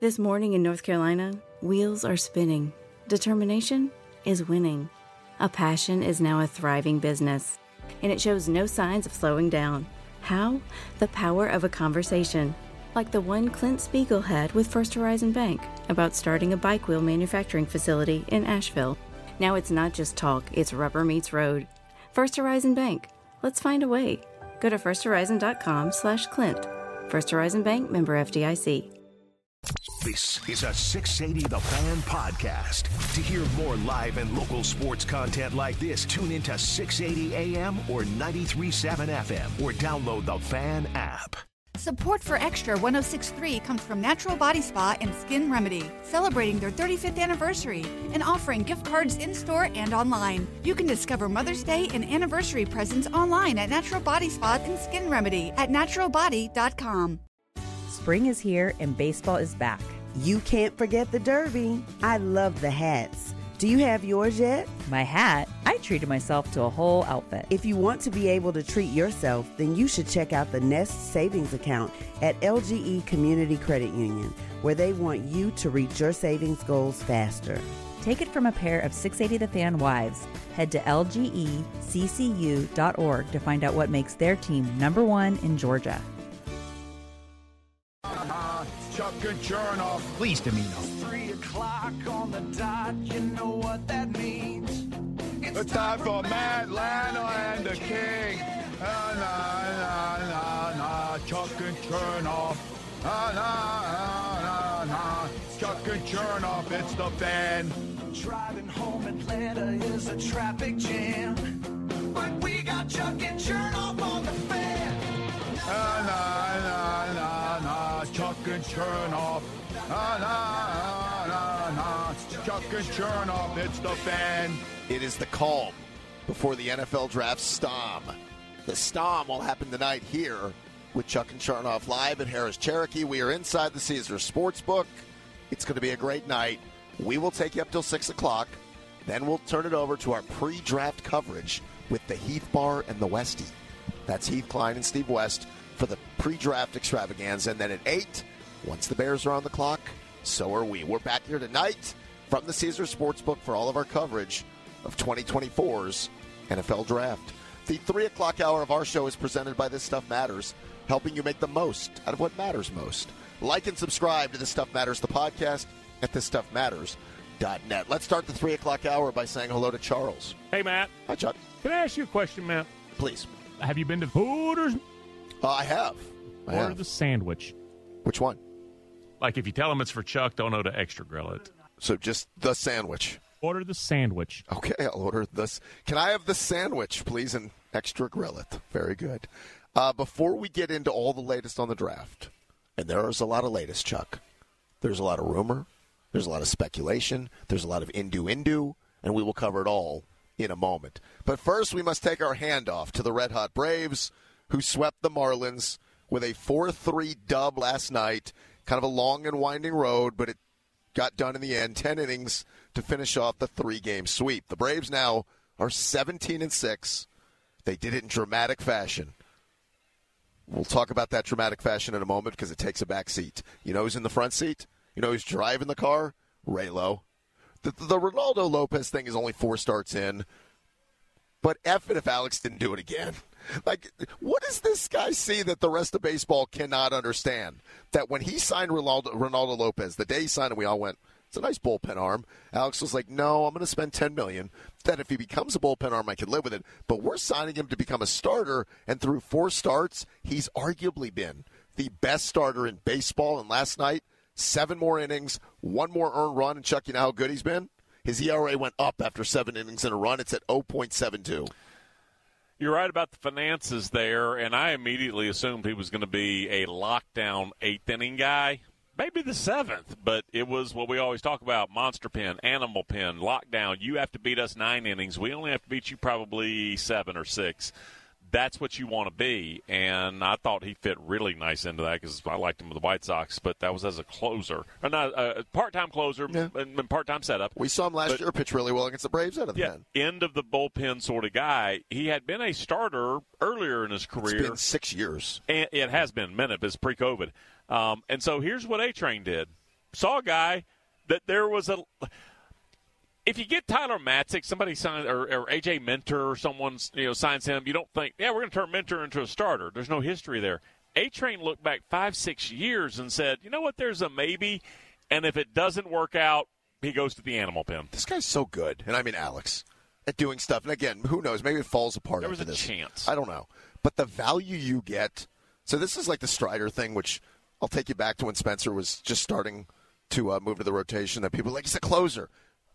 This morning in North Carolina, wheels are spinning. Determination is winning. A passion is now a thriving business, and it shows no signs of slowing down. How? The power of a conversation, like the one Clint Spiegel had with First Horizon Bank about starting a bike wheel manufacturing facility in Asheville. Now it's not just talk, it's rubber meets road. First Horizon Bank. Let's find a way. Go to firsthorizon.com/Clint. First Horizon Bank, member FDIC. This is a 680 The Fan podcast. To hear more live and local sports content like this, tune into 680 AM or 93.7 FM or download the Fan app. Support for Extra 106.3 comes from Natural Body Spa and Skin Remedy, celebrating their 35th anniversary and offering gift cards in-store and online. You can discover Mother's Day and anniversary presents online at Natural Body Spa and Skin Remedy at naturalbody.com. Spring is here and baseball is back. You can't forget the Derby. I love the hats. Do you have yours yet? My hat? I treated myself to a whole outfit. If you want to be able to treat yourself, then you should check out the Nest Savings Account at LGE Community Credit Union, where they want you to reach your savings goals faster. Take it from a pair of 680 The Fan wives. Head to lgeccu.org to find out what makes their team #1 in Georgia. Chuck and Chernoff. Please, Domino. 3 o'clock on the dot, you know what that means. It's time for Matt Lano and the King. Chuck and Chernoff. Chuck and Chernoff, it's the Fan. Driving home Atlanta is a traffic jam, but we got Chuck and Chernoff on the Fan. Chuck and Chernoff. Chuck and Chernoff, it's the Fan. It is the calm before the NFL Draft Stom. The Stom will happen tonight here with Chuck and Chernoff live at Harris Cherokee. We are inside the Caesars Sportsbook. It's going to be a great night. We will take you up till 6 o'clock. Then we'll turn it over to our pre-draft coverage with the Heath Bar and the Westie. That's Heath Klein and Steve West for the pre-draft extravaganza. And then at 8, once the Bears are on the clock, so are we. We're back here tonight from the Caesars Sportsbook for all of our coverage of 2024's NFL Draft. The 3 o'clock hour of our show is presented by This Stuff Matters, helping you make the most out of what matters most. Like and subscribe to This Stuff Matters, the podcast, at thisstuffmatters.net. Let's start the 3 o'clock hour by saying hello to Charles. Hey, Matt. Hi, Chuck. Can I ask you a question, Matt? Please. Have you been to Hooters? I have. Order the sandwich. Which one? Like, if you tell them it's for Chuck, don't know to extra grill it. So just the sandwich. Order the sandwich. Okay, I'll order this. Can I have the sandwich, please, and extra grill it? Very good. Before we get into all the latest on the draft, and there is a lot of latest, Chuck. There's a lot of rumor. There's a lot of speculation. There's a lot of innuendo, and we will cover it all in a moment. But first, we must take our hand off to the Red Hot Braves, who swept the Marlins with a 4-3 dub last night. Kind of a long and winding road, but it got done in the end. 10 innings to finish off the 3-game sweep. The Braves now are 17-6. They did it in dramatic fashion. We'll talk about that dramatic fashion in a moment because it takes a back seat. You know who's in the front seat? You know who's driving the car? Raylo. The Ronaldo Lopez thing is only 4 starts in. But F it if Alex didn't do it again. Like, what does this guy see that the rest of baseball cannot understand? That when he signed Ronaldo Lopez, the day he signed him, we all went, it's a nice bullpen arm. Alex was like, no, I'm going to spend $10 million. That if he becomes a bullpen arm, I can live with it. But we're signing him to become a starter, and through 4 starts, he's arguably been the best starter in baseball. And last night, 7 more innings, 1 more earned run. And Chuck, you know how good he's been? His ERA went up after 7 innings in a run. It's at 0.72. You're right about the finances there, and I immediately assumed he was going to be a lockdown 8th inning guy. Maybe the 7th, but it was what we always talk about, monster pen, animal pen, lockdown. You have to beat us 9 innings. We only have to beat you probably 7 or 6. That's what you want to be, and I thought he fit really nice into that because I liked him with the White Sox, but that was as a closer. Or not a part-time closer and part-time setup. We saw him last year pitch really well against the Braves out of the pen. End of the bullpen sort of guy. He had been a starter earlier in his career. It's been 6 years. And it has been, minute, it's pre-COVID. And so here's what A-Train did. saw a guy that there was a – if you get Tyler Matzik, somebody signs, or A.J. Minter or someone signs him, you don't think, yeah, we're going to turn Minter into a starter. There's no history there. A-Train looked back 5-6 years and said, you know what, there's a maybe, and if it doesn't work out, he goes to the animal pen. This guy's so good, and I mean Alex, at doing stuff. And again, who knows? Maybe it falls apart. There was after a this. chance. I don't know. But the value you get. So this is like the Strider thing, which I'll take you back to when Spencer was just starting to move to the rotation. That people were like, he's a closer.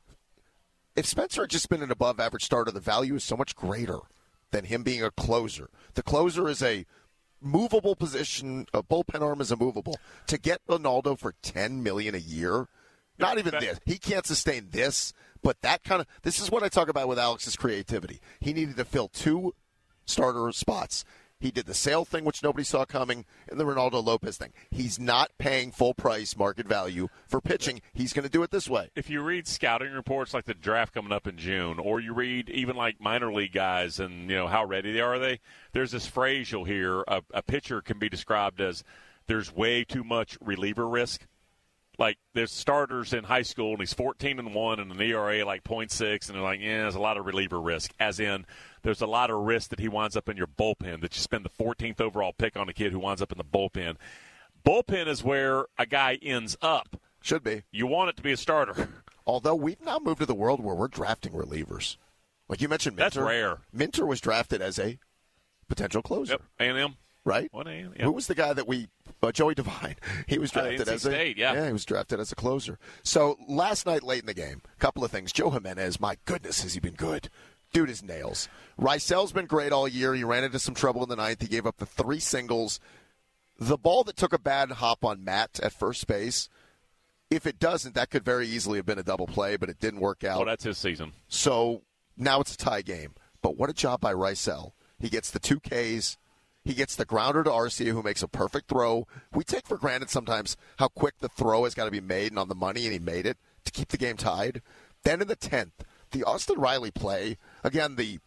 If Spencer had just been an above-average starter, the value is so much greater than him being a closer. The closer is a movable position. A bullpen arm is a movable. To get Ronaldo for $10 million a year, not even this. He can't sustain this, but that kind of – this is what I talk about with Alex's creativity. He needed to fill 2 starter spots. He did the Sale thing, which nobody saw coming, and the Ronaldo Lopez thing. He's not paying full price market value for pitching. He's going to do it this way. If you read scouting reports like the draft coming up in June, or you read even like minor league guys and how ready they are, there's this phrase you'll hear: a pitcher can be described as there's way too much reliever risk. Like there's starters in high school and he's 14-1 and an ERA like 0.6, and they're like, there's a lot of reliever risk. As in, there's a lot of risk that he winds up in your bullpen, that you spend the 14th overall pick on a kid who winds up in the bullpen. Bullpen is where a guy ends up. Should be. You want it to be a starter. Although we've now moved to the world where we're drafting relievers. Like you mentioned Minter. That's rare. Minter was drafted as a potential closer. Yep, A&M. Right? 1 a.m. Yep. Who was the guy that Joey Devine? He was drafted as State, yeah, he was drafted as a closer. So last night, late in the game, a couple of things. Joe Jimenez, my goodness, has he been good? Dude is nails. Reisel's been great all year. He ran into some trouble in the ninth. He gave up the 3 singles. The ball that took a bad hop on Matt at first base, if it doesn't, that could very easily have been a double play, but it didn't work out. Well, that's his season. So now it's a tie game. But what a job by Reisel. He gets the 2 Ks. He gets the grounder to Arcia, who makes a perfect throw. We take for granted sometimes how quick the throw has got to be made and on the money, and he made it to keep the game tied. Then in the 10th, the Austin Riley play, again, the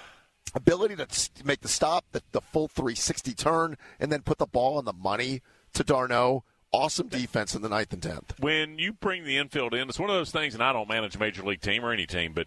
ability to make the stop, the full 360 turn, and then put the ball on the money to d'Arnaud. Awesome defense in the 9th and 10th. When you bring the infield in, it's one of those things, and I don't manage a major league team or any team, but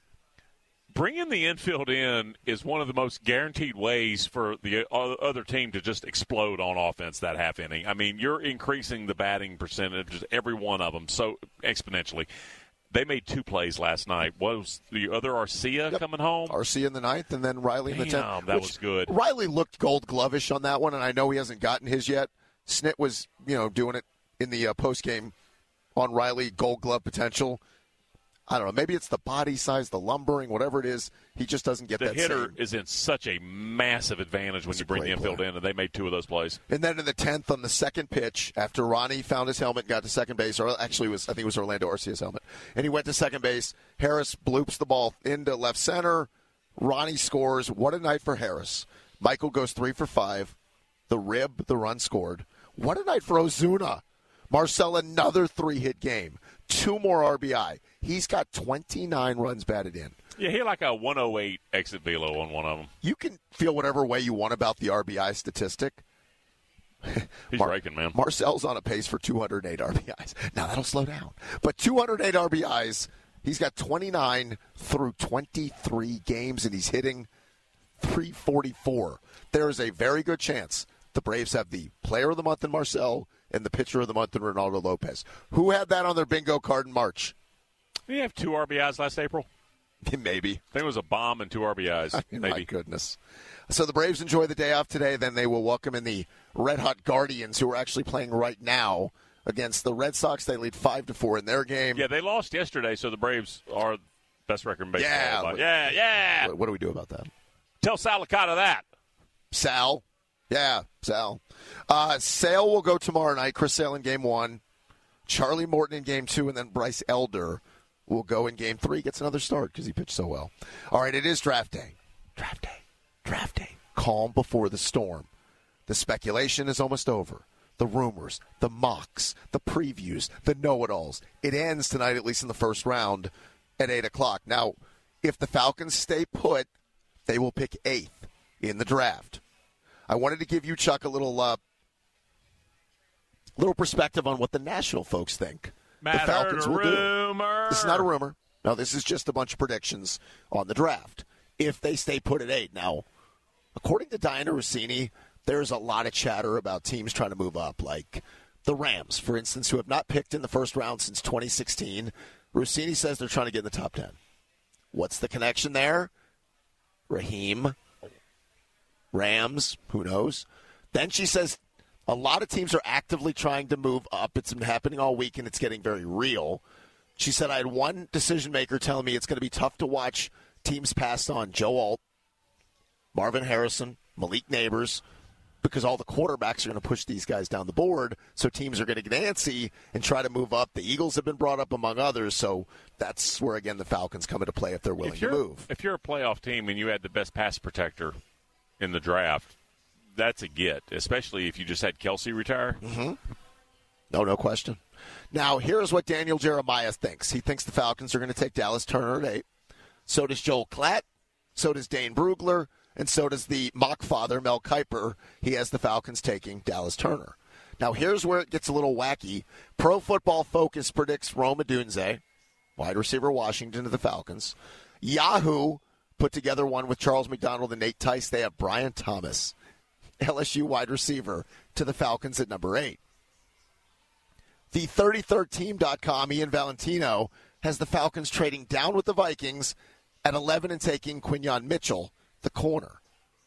bringing the infield in is one of the most guaranteed ways for the other team to just explode on offense that half inning. I mean, you're increasing the batting percentage, every one of them, so exponentially. They made 2 plays last night. Was the other Arcia coming home? Arcia in the 9th and then Riley in the 10th. That was good. Riley looked Gold Glove-ish on that one, and I know he hasn't gotten his yet. Snit was, doing it in the postgame on Riley, Gold Glove potential. I don't know. Maybe it's the body size, the lumbering, whatever it is. He just doesn't get that. The hitter is in such a massive advantage when you bring the infield in, and they made 2 of those plays. And then in the 10th, on the second pitch, after Ronnie found his helmet and got to second base, or actually I think it was Orlando Arcia's helmet, and he went to second base, Harris bloops the ball into left center. Ronnie scores. What a night for Harris. Michael goes 3 for 5. The run scored. What a night for Ozuna. Marcell, another 3-hit game. 2 more RBI. He's got 29 runs batted in. Yeah, he had like a 108 exit velo on one of them. You can feel whatever way you want about the RBI statistic. He's raking, man. Marcel's on a pace for 208 RBIs. Now, that'll slow down. But 208 RBIs, he's got 29 through 23 games, and he's hitting .344. There is a very good chance the Braves have the player of the month in Marcell and the pitcher of the month in Ronaldo Lopez. Who had that on their bingo card in March? Did he have 2 RBIs last April? Maybe. I think it was a bomb and 2 RBIs. Maybe. My goodness. So the Braves enjoy the day off today. Then they will welcome in the Red Hot Guardians, who are actually playing right now against the Red Sox. They lead 5-4 in their game. Yeah, they lost yesterday, so the Braves are best record in baseball. Yeah. Yeah. What do we do about that? Tell Sal Licata that. Sal. Yeah, Sal. Sale will go tomorrow night. Chris Sale in Game 1. Charlie Morton in Game 2, and then Bryce Elder will go in Game 3. Gets another start because he pitched so well. All right, it is draft day. Draft day. Calm before the storm. The speculation is almost over. The rumors, the mocks, the previews, the know-it-alls. It ends tonight, at least in the first round, at 8 o'clock. Now, if the Falcons stay put, they will pick 8th in the draft. I wanted to give you, Chuck, a little little perspective on what the national folks think Matt the Falcons will do. This is not a rumor. No, this is just a bunch of predictions on the draft. If they stay put at 8. Now, according to Diana Rossini, there's a lot of chatter about teams trying to move up, like the Rams, for instance, who have not picked in the first round since 2016. Rossini says they're trying to get in the top 10. What's the connection there? Raheem, Rams, who knows? Then she says a lot of teams are actively trying to move up. It's been happening all week, and it's getting very real. She said, I had one decision maker telling me it's going to be tough to watch teams pass on Joe Alt, Marvin Harrison, Malik Neighbors, because all the quarterbacks are going to push these guys down the board, so teams are going to get antsy and try to move up. The Eagles have been brought up among others, so that's where, again, the Falcons come into play if they're willing to move. If you're a playoff team and you had the best pass protector in the draft, that's a get, especially if you just had Kelsey retire. Mm-hmm. No question. Now, here's what Daniel Jeremiah thinks. He thinks the Falcons are going to take Dallas Turner at 8. So does Joel Klatt. So does Dane Brugler. And so does the mock father, Mel Kiper. He has the Falcons taking Dallas Turner. Now, here's where it gets a little wacky. Pro Football Focus predicts Rome Odunze, wide receiver Washington, to the Falcons. Yahoo put together one with Charles McDonald and Nate Tice. They have Brian Thomas, LSU wide receiver, to the Falcons at number 8. The 33rdteam.com, Ian Valentino, has the Falcons trading down with the Vikings at 11 and taking Quinyon Mitchell, the corner.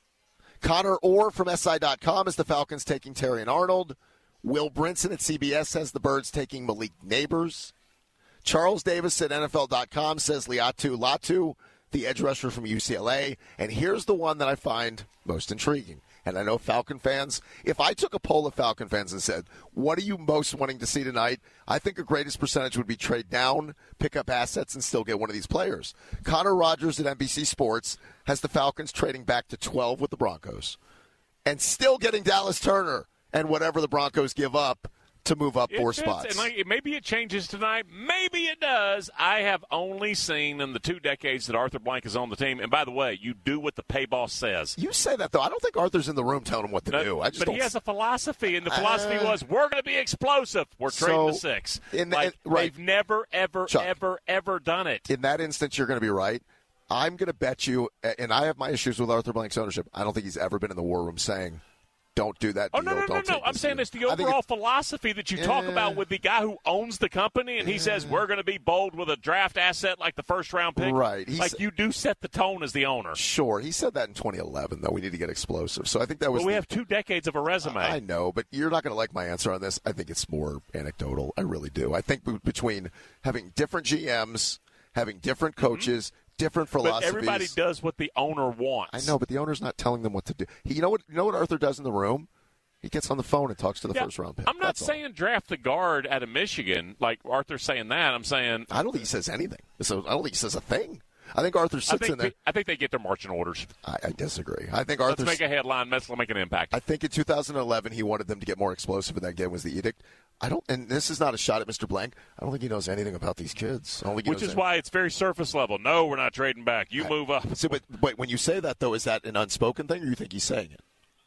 Connor Orr from SI.com has the Falcons taking Terrion Arnold. Will Brinson at CBS has the Birds taking Malik Neighbors. Charles Davis at NFL.com says Liatu Latu, the edge rusher from UCLA. And here's the one that I find most intriguing. And I know Falcon fans, if I took a poll of Falcon fans and said, what are you most wanting to see tonight? I think the greatest percentage would be trade down, pick up assets, and still get one of these players. Connor Rogers at NBC Sports has the Falcons trading back to 12 with the Broncos and still getting Dallas Turner and whatever the Broncos give up to move up 4 spots. And maybe it changes tonight. Maybe it does. I have only seen in the 2 decades that Arthur Blank is on the team. And by the way, you do what the pay boss says. You say that, though. I don't think Arthur's in the room telling him what to do. But he has a philosophy, and the philosophy was, we're going to be explosive. We're trading the 6. Right. They've never, ever, Chuck, ever done it. In that instance, you're going to be right. I'm going to bet you, and I have my issues with Arthur Blank's ownership, I don't think he's ever been in the war room saying, don't do that deal. No. I'm saying it's the overall philosophy that you talk about with the guy who owns the company, and he says we're going to be bold with a draft asset like the first-round pick. Right. You do set the tone as the owner. Sure. He said that in 2011, though. We need to get explosive. So I think that was. But we have 2 decades of a resume. I know, but you're not going to like my answer on this. I think it's more anecdotal. I really do. I think between having different GMs, having different coaches, different philosophies. But everybody does what the owner wants. I know, but the owner's not telling them what to do. You know what Arthur does in the room? He gets on the phone and talks to the first-round pick. I'm not saying draft the guard out of Michigan like Arthur's saying that. I'm saying I don't think he says anything. So I don't think he says a thing. I think Arthur sits in there. I think they get their marching orders. I disagree. I think Arthur. Let's make a headline. Let's make an impact. I think in 2011 he wanted them to get more explosive, and that game was the edict. And this is not a shot at Mr. Blank. I don't think he knows anything about these kids. Which is why it's very surface level. No, we're not trading back. You move up. So, but wait, when you say that, though, is that an unspoken thing, or you think he's saying it?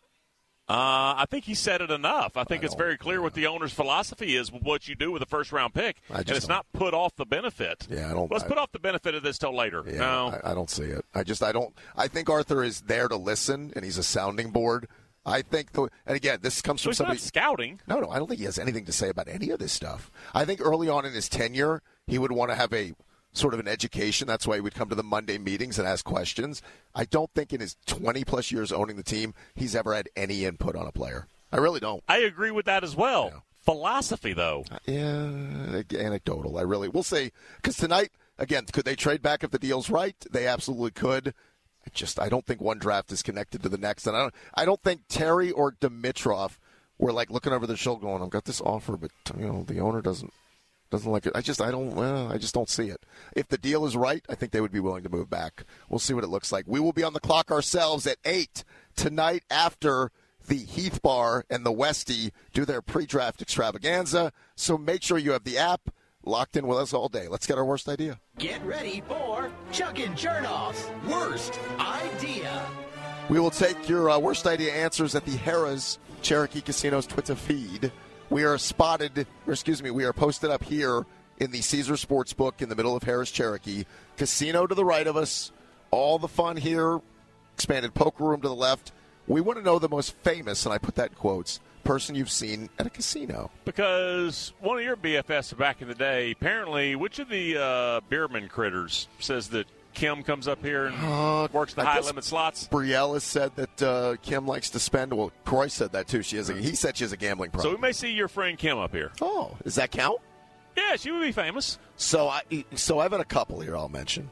I think he said it enough. I think it's very clear what the owner's philosophy is, what you do with a first-round pick, and it's not put off the benefit. Yeah, I don't. Let's put off the benefit of this till later. Yeah, no, I don't see it. I don't. I think Arthur is there to listen, and he's a sounding board. I think, and again, this comes from somebody. He's not scouting. No, I don't think he has anything to say about any of this stuff. I think early on in his tenure, he would want to have a sort of an education. That's why he would come to the Monday meetings and ask questions. I don't think in his 20-plus years owning the team, he's ever had any input on a player. I really don't. I agree with that as well. Yeah. Philosophy, though. Yeah, anecdotal. We'll say, because tonight, again, could they trade back if the deal's right? They absolutely could. I don't think one draft is connected to the next. And I don't think Terry or Dimitrov were like looking over their shoulder going, I've got this offer, but the owner doesn't like it. I just don't see it. If the deal is right, I think they would be willing to move back. We'll see what it looks like. We will be on the clock ourselves at 8 tonight after the Heath Bar and the Westie do their pre-draft extravaganza. So make sure you have the app locked in with us all day. Let's get our worst idea. Get ready for Chuck and Chernoff's Worst Idea. We will take your worst idea answers at the Harrah's Cherokee Casino's Twitter feed. We are posted up here in the Caesar Sportsbook in the middle of Harris Cherokee. Casino to the right of us. All the fun here. Expanded poker room to the left. We want to know the most famous, and I put that in quotes, person you've seen at a casino. Because one of your BFFs back in the day, apparently, which of the Bierman critters says that Kim comes up here and works the high-limit slots? Brielle has said that Kim likes to spend. Well, Croy said that, too. He said she has a gambling problem. So we may see your friend Kim up here. Oh, does that count? Yeah, she would be famous. So I've had a couple here I'll mention.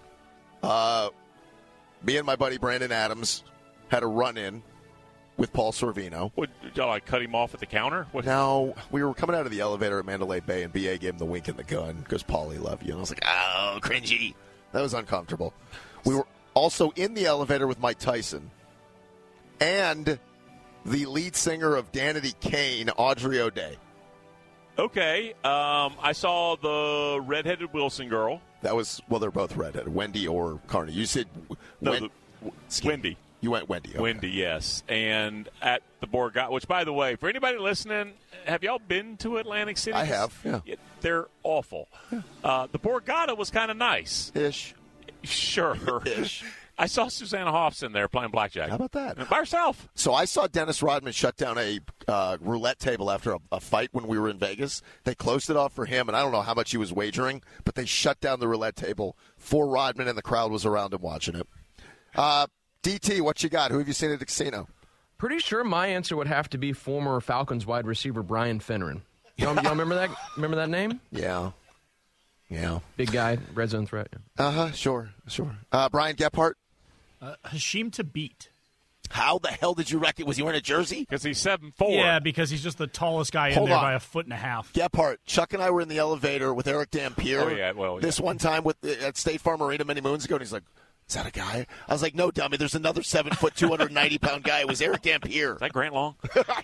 Me and my buddy Brandon Adams had a run-in with Paul Sorvino. What, y'all like cut him off at the counter? No, we were coming out of the elevator at Mandalay Bay, and B.A. gave him the wink and the gun because Paulie loved you. And I was like, oh, cringy. That was uncomfortable. We were also in the elevator with Mike Tyson and the lead singer of Danity Kane, Audrey O'Day. Okay. I saw the redheaded Wilson girl. That was, well, they're both redheaded, Wendy or Carney. You said Wendy. You went Wendy. Okay. Wendy, yes. And at the Borgata, which, by the way, for anybody listening, have y'all been to Atlantic City? I have, yeah. They're awful. Yeah. The Borgata was kind of nice. Ish. Sure. Ish. I saw Susanna Hoffs in there playing blackjack. How about that? By herself. So I saw Dennis Rodman shut down a roulette table after a fight when we were in Vegas. They closed it off for him, and I don't know how much he was wagering, but they shut down the roulette table for Rodman, and the crowd was around him watching it. DT, what you got? Who have you seen at the casino? Pretty sure my answer would have to be former Falcons wide receiver Brian Finneran. Y'all remember that? Remember that name? Yeah. Big guy, red zone threat. Sure. Brian Gephardt? Hashim Tabit. How the hell did you reckon? Was he wearing a jersey? Because he's 7'4". Yeah, because he's just the tallest guy in there by 1.5 feet. Gephardt, Chuck and I were in the elevator with Eric Dampier. Oh, yeah. This one time at State Farm Arena many moons ago, and he's like, is that a guy? I was like, no, dummy. There's another 7 foot, 290-pound guy. It was Eric Dampier. Is that Grant Long?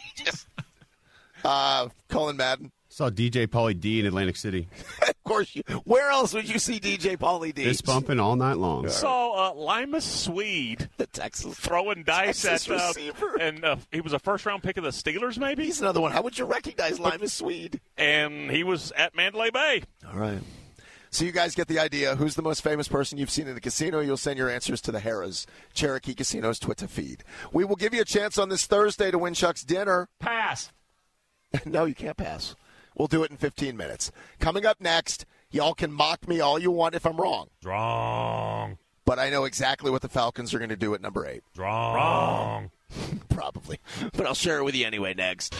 Colin Madden. Saw DJ Pauly D in Atlantic City. Of course. Where else would you see DJ Pauly D? Fist bumping all night long. Saw Limas Swede, the Texas throwing dice Texas at receiver. And he was a first-round pick of the Steelers, maybe? He's another one. How would you recognize Limas Swede? And he was at Mandalay Bay. All right. So you guys get the idea. Who's the most famous person you've seen in the casino? You'll send your answers to the Harrah's Cherokee Casino's Twitter feed. We will give you a chance on this Thursday to win Chuck's dinner. Pass. No, you can't pass. We'll do it in 15 minutes. Coming up next, y'all can mock me all you want if I'm wrong. Wrong. But I know exactly what the Falcons are going to do at number 8. Wrong. Probably. But I'll share it with you anyway next.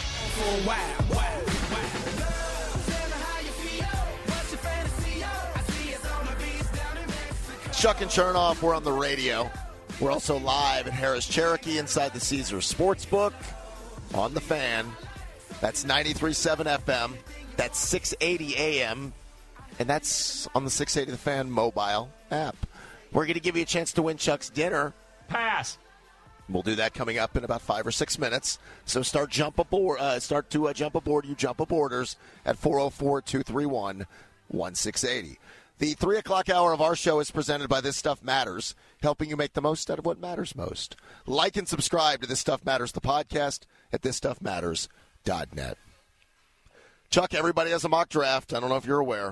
Chuck and Chernoff, we're on the radio. We're also live at Harris Cherokee inside the Caesar Sportsbook on the Fan. That's 93.7 FM. That's 680 AM. And that's on the 680 The Fan mobile app. We're going to give you a chance to win Chuck's dinner. Pass. We'll do that coming up in about 5 or 6 minutes. So start to jump aboard. You jump aboarders at 404-231-1680. The 3 o'clock hour of our show is presented by This Stuff Matters, helping you make the most out of what matters most. Like and subscribe to This Stuff Matters, the podcast, at thisstuffmatters.net. Chuck, everybody has a mock draft. I don't know if you're aware.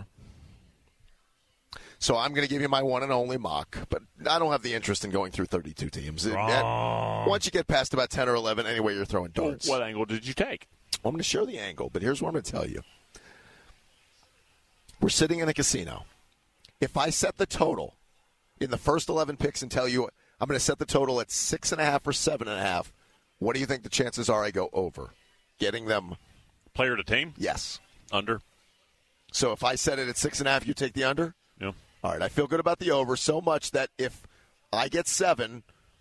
So I'm going to give you my one and only mock, but I don't have the interest in going through 32 teams. Once you get past about 10 or 11, anyway, you're throwing darts. What angle did you take? I'm going to share the angle, but here's what I'm going to tell you. We're sitting in a casino. If I set the total in the first 11 picks and tell you I'm going to set the total at 6.5 or 7.5, what do you think the chances are I go over? Getting them. Player to team? Yes. Under. So if I set it at 6.5, you take the under? Yeah. All right, I feel good about the over so much that if I get 7,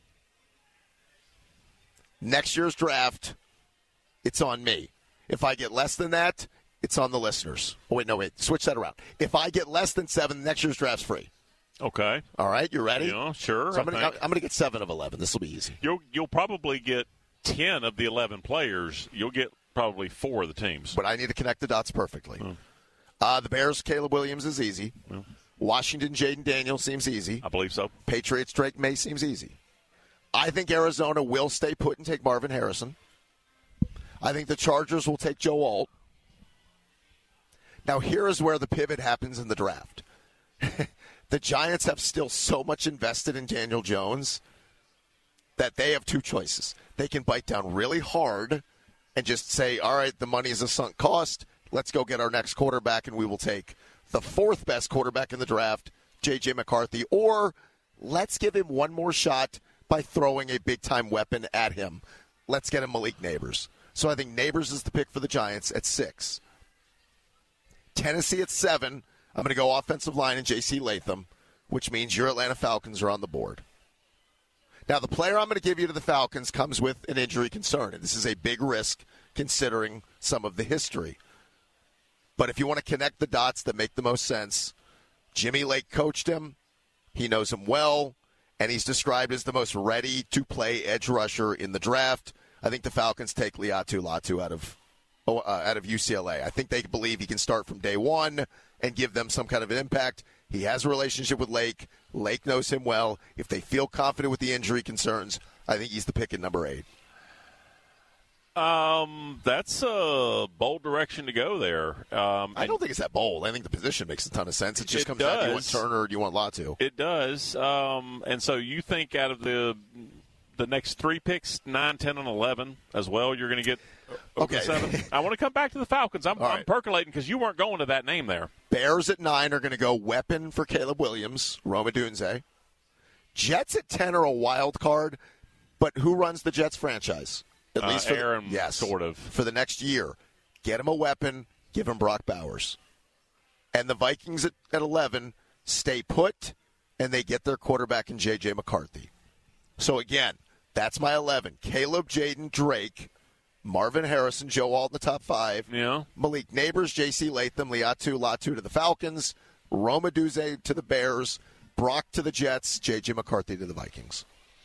next year's draft, it's on me. If I get less than that, it's on the listeners. Oh, wait, switch that around. If I get less than 7, next year's draft's free. Okay. All right, you ready? Yeah, sure. So I'm going to get 7 of 11. This will be easy. You'll probably get 10 of the 11 players. You'll get probably 4 of the teams. But I need to connect the dots perfectly. The Bears, Caleb Williams is easy. Washington, Jaden Daniels seems easy. I believe so. Patriots, Drake May seems easy. I think Arizona will stay put and take Marvin Harrison. I think the Chargers will take Joe Alt. Now, here is where the pivot happens in the draft. The Giants have still so much invested in Daniel Jones that they have two choices. They can bite down really hard and just say, all right, the money is a sunk cost. Let's go get our next quarterback, and we will take the fourth best quarterback in the draft, J.J. McCarthy. Or let's give him one more shot by throwing a big-time weapon at him. Let's get him Malik Neighbors. So I think Neighbors is the pick for the Giants at 6. Tennessee at 7. I'm going to go offensive line and J.C. Latham, which means your Atlanta Falcons are on the board. Now, the player I'm going to give you to the Falcons comes with an injury concern, and this is a big risk considering some of the history. But if you want to connect the dots that make the most sense, Jimmy Lake coached him. He knows him well, and he's described as the most ready-to-play edge rusher in the draft. I think the Falcons take Laiatu Latu out of UCLA. I think they believe he can start from day one and give them some kind of an impact. He has a relationship with Lake. Lake knows him well. If they feel confident with the injury concerns, I think he's the pick at number 8. That's a bold direction to go there. I don't think it's that bold. I think the position makes a ton of sense. It just comes down to do you want Turner or do you want Latu? It does. And so you think out of the next 3 picks, 9, 10, and 11 as well, you're going to get okay. 7? I want to come back to the Falcons. I'm percolating because you weren't going to that name there. Bears at 9 are going to go weapon for Caleb Williams, Rome Odunze. Jets at 10 are a wild card, but who runs the Jets franchise? At least for Aaron, sort of. For the next year. Get him a weapon, give him Brock Bowers. And the Vikings at 11 stay put, and they get their quarterback in J.J. McCarthy. So, again, that's my 11. Caleb, Jaden, Drake, Marvin Harrison, Joe Alt in the top 5. Yeah. Malik Neighbors, J.C. Latham, Laiatu Latu to the Falcons, Rome Odunze to the Bears, Brock to the Jets, J.J. McCarthy to the Vikings.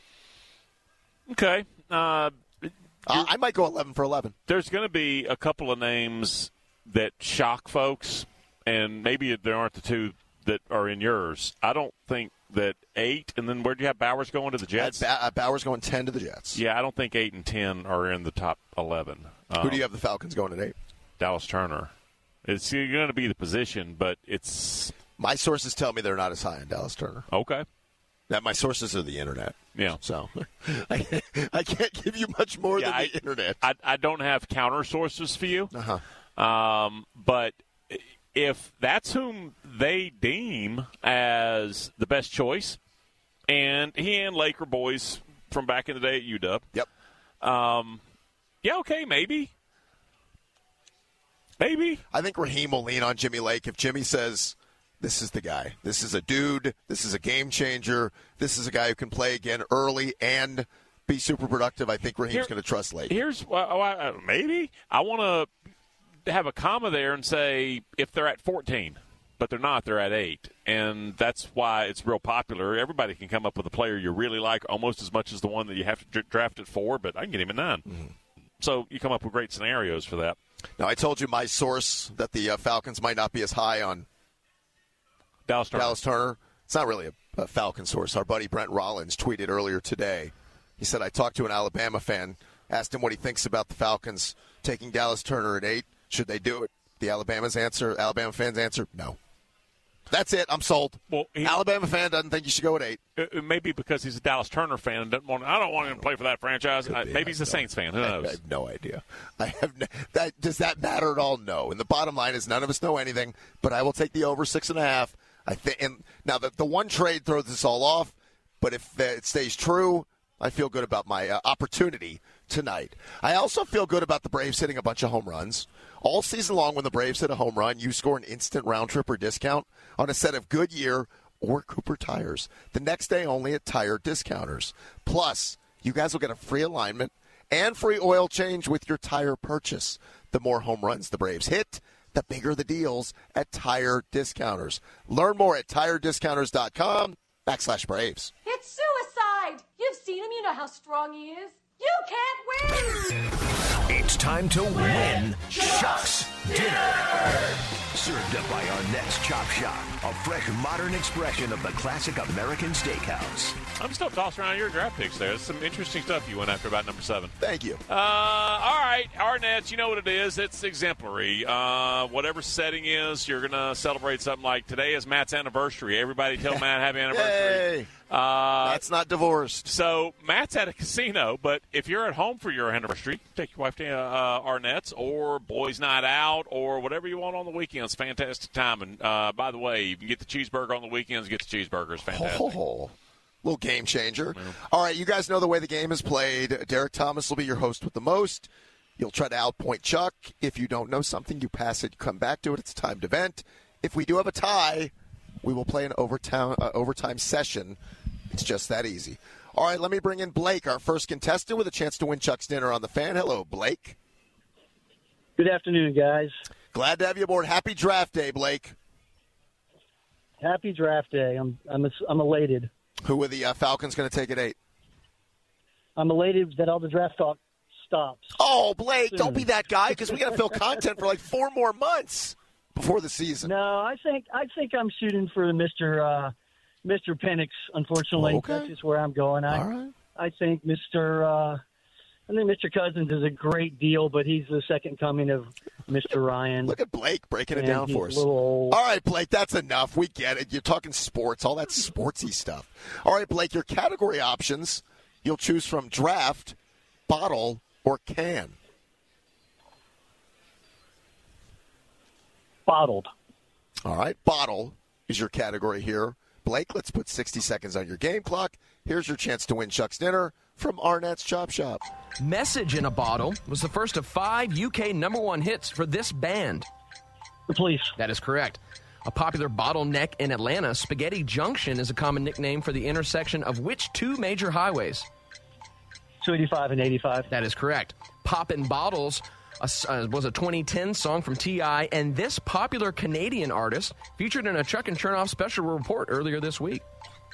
Okay. I might go 11 for 11. There's going to be a couple of names that shock folks, and maybe there aren't the 2 that are in yours. I don't think that 8, and then where do you have Bowers going to the Jets? Bowers going 10 to the Jets. Yeah, I don't think 8 and 10 are in the top 11. Who do you have the Falcons going at 8? Dallas Turner. It's going to be the position, but it's... My sources tell me they're not as high on Dallas Turner. Okay. That my sources are the internet. Yeah. So I can't give you much more than the internet. I don't have counter sources for you. Uh-huh. But if that's whom they deem as the best choice, and he and Laker boys from back in the day at UW. Yep. Yeah, okay, maybe. Maybe. I think Raheem will lean on Jimmy Lake. If Jimmy says, this is the guy. This is a dude. This is a game changer. This is a guy who can play again early and be super productive. I think Raheem's going to trust Lake. Here's maybe. I want to have a comma there and say if they're at 14, but they're not. They're at 8. And that's why it's real popular. Everybody can come up with a player you really like almost as much as the one that you have to draft at 4, but I can get him at 9. Mm-hmm. So you come up with great scenarios for that. Now, I told you my source that the Falcons might not be as high on Dallas Turner. It's not really a Falcon source. Our buddy Brent Rollins tweeted earlier today. He said, I talked to an Alabama fan, asked him what he thinks about the Falcons taking Dallas Turner at 8. Should they do it? The Alabama fans answer, no. That's it. I'm sold. Well, Alabama fan doesn't think you should go at 8. Maybe because he's a Dallas Turner fan and I don't want him to play for that franchise. Maybe he's a Saints fan. Who knows? I have no idea. Does that matter at all? No. And the bottom line is none of us know anything, but I will take the over 6.5. I think. And now the one trade throws this all off, but if it stays true, I feel good about my opportunity tonight. I also feel good about the Braves hitting a bunch of home runs. All season long, when the Braves hit a home run, you score an instant round trip or discount on a set of Goodyear or Cooper tires. The next day only at Tire Discounters. Plus, you guys will get a free alignment and free oil change with your tire purchase. The more home runs the Braves hit, the bigger the deals at Tire Discounters. Learn more at tirediscounters.com/Braves. It's suicide. You've seen him. You know how strong he is. You can't win. It's time to win Chuck's Dinner. Served up by Arnett's Chop Shop, a fresh, modern expression of the classic American steakhouse. I'm still tossing around your draft picks there. There's some interesting stuff you went after about number 7. Thank you. All right, Arnett's, you know what it is. It's exemplary. Whatever setting is, you're going to celebrate something like today is Matt's anniversary. Everybody tell Matt happy anniversary. Yay. Matt's not divorced. So Matt's at a casino, but if you're at home for your anniversary, take your wife to Arnett's or boys' night out or whatever you want on the weekends. Fantastic time. And by the way, you can get the cheeseburger on the weekends. Get the cheeseburger. It's fantastic. Little game changer. Yeah. All right, you guys know the way the game is played. Derek Thomas will be your host with the most. You'll try to outpoint Chuck. If you don't know something, you pass it, you come back to it. It's time to vent. If we do have a tie, we will play an overtime session. It's just that easy. All right, let me bring in Blake, our first contestant, with a chance to win Chuck's dinner on the Fan. Hello, Blake. Good afternoon, guys. Glad to have you aboard. Happy draft day, Blake. Happy draft day. I'm elated. Who are the Falcons going to take at 8? I'm elated that all the draft talk stops. Oh, Blake, don't be that guy because we got to fill content for like 4 more months before the season. No, I think I'm shooting for Mr. Penix. Unfortunately, that's just where I'm going. All right. I think Mr. Cousins is a great deal, but he's the second coming of Mr. Ryan. Look at Blake breaking it down for us. All right, Blake, that's enough. We get it. You're talking sports, all that sportsy stuff. All right, Blake, your category options, you'll choose from draft, bottle, or can. Bottled. All right, bottle is your category here. Blake, let's put 60 seconds on your game clock. Here's your chance to win Chuck's dinner from Arnett's Chop Shop. Message in a Bottle was the first of 5 UK #1 hits for this band. The Police. That is correct. A popular bottleneck in Atlanta, Spaghetti Junction is a common nickname for the intersection of which 2 major highways? 285 and 85. That is correct. Poppin' Bottles was a 2010 song from T.I., and this popular Canadian artist featured in a Chuck and Chernoff special report earlier this week.